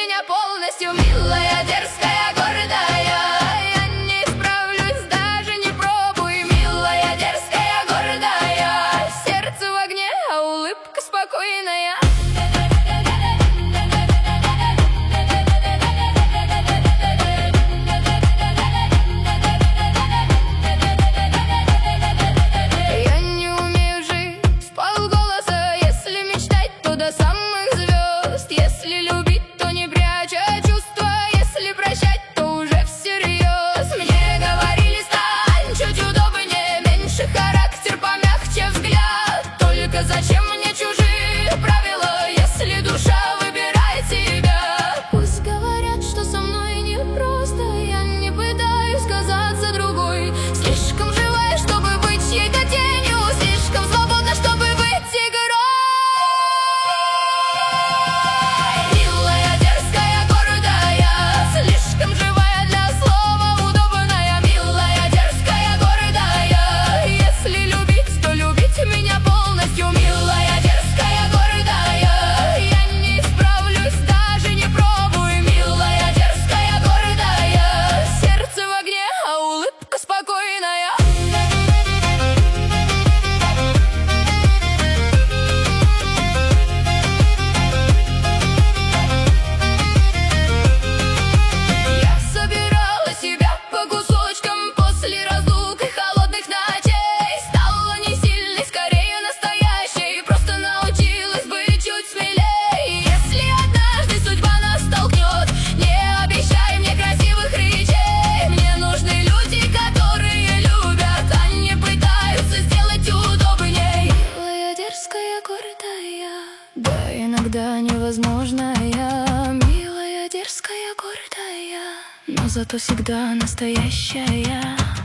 меня полностью. Милая, дерзкая, гордая, я не справлюсь, даже не пробуй. Милая, дерзкая, гордая, сердце в огне, а улыбка спокойная. Я не умею жить вполголоса, если мечтать, то до самых звезд. Если любить, то не пряча чувства, если прощать, то уже всерьез. Мне говорили, стань чуть удобнее, меньше характер, помягче взгляд. Только зачем мне чужие правила, если душа выбирает тебя? Пусть говорят, что со мной непросто, я не пытаюсь казаться другой. Слишком живая, чтобы быть чьей-то тенью, слишком свободна, чтобы быть игрой. Милая, дерзкая, гордая, слишком живая для слова удобная. Милая, дерзкая, гордая, если любить, то любить меня полностью. Милая, дерзкая, гордая, я не справлюсь, даже не пробуй. Милая, дерзкая, гордая, сердце в огне, а улыбка спокойная. Я собирала себя по кусочкам после разлук и холодных ночей. Стала не сильной, скорее настоящей, просто научилась быть чуть смелей. Если однажды судьба нас столкнет, не обещай мне красивых речей. Мне нужны люди, которые любят, а не пытаются сделать удобней. Милая, дерзкая, гордая, да иногда невозможная. Милая, дерзкая, гордая, но зато всегда настоящая.